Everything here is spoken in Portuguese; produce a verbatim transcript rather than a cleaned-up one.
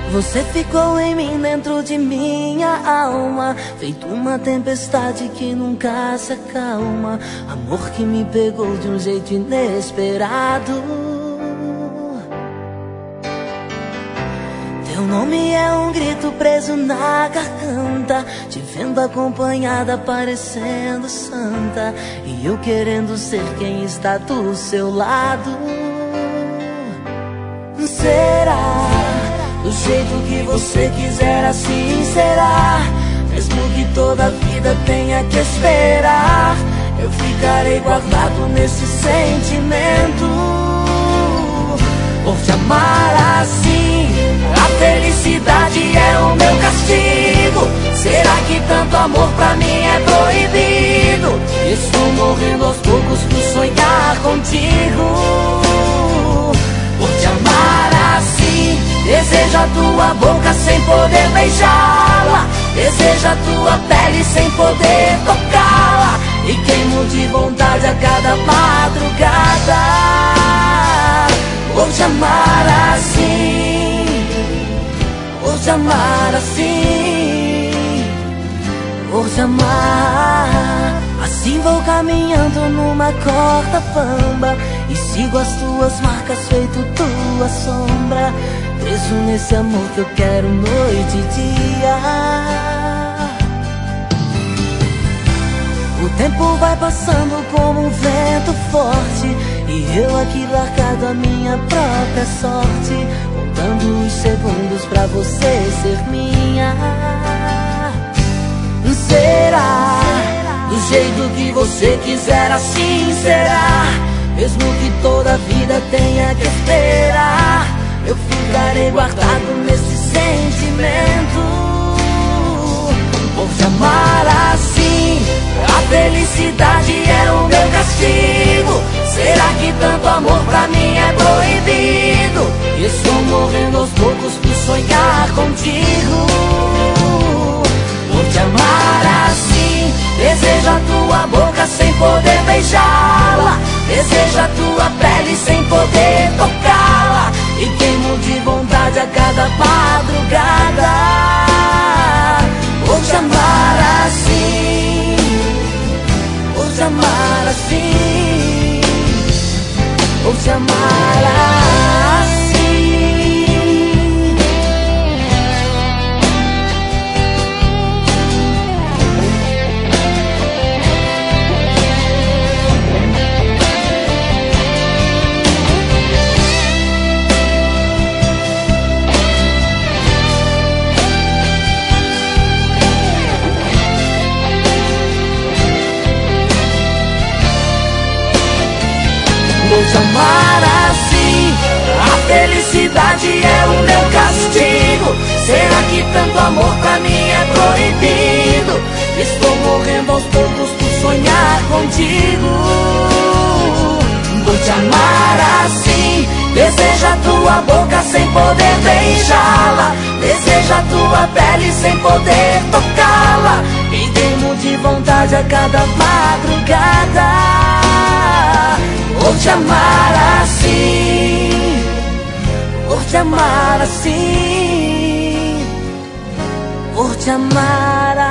Você ficou em mim, dentro de minha alma, feito uma tempestade que nunca se acalma. Amor que me pegou de um jeito inesperado. Teu nome é um grito preso na garganta, te vendo acompanhada parecendo santa, e eu querendo ser quem está do seu lado. Será? Do jeito que você quiser, assim será. Mesmo que toda a vida tenha que esperar, eu ficarei guardado nesse sentimento. Por te amar assim, a felicidade é o meu castigo. Será que tanto amor pra mim é proibido? Estou morrendo aos poucos por sonhar contigo. Por te amar assim, desejo a tua boca sem poder beijá-la, desejo a tua pele sem poder tocá-la, e queimo de vontade a cada madrugada. Por te amar assim, por te amar assim, por te amar assim. Vou caminhando numa corda bamba e sigo as tuas marcas feito tua sombra, preso nesse amor que eu quero noite e dia. O tempo vai passando como um vento forte, e eu aqui largado a minha própria sorte, contando os segundos pra você ser minha. Será? Do jeito que você quiser, assim será. Mesmo que toda a vida tenha que esperar, eu ficarei guardado nesse sentimento. Por te amar assim, a felicidade é o meu castigo. Será que tanto amor pra mim é proibido? Estou morrendo aos poucos por sonhar contigo. Por te amar assim, desejo a tua boca sem poder beijá-la, desejo a tua pele sem poder tocá-la, e queimo de vontade a cada madrugada. Por te amar assim, por te amar assim, por te amar assim. Vou te amar assim, a felicidade é o meu castigo. Será que tanto amor pra mim é proibido? Estou morrendo aos poucos por sonhar contigo. Vou te amar assim, desejo a tua boca sem poder beijá-la, desejo a tua pele sem poder tocá-la, e queimo de vontade a cada madrugada. Por te amar assim, por te amar assim, por te amar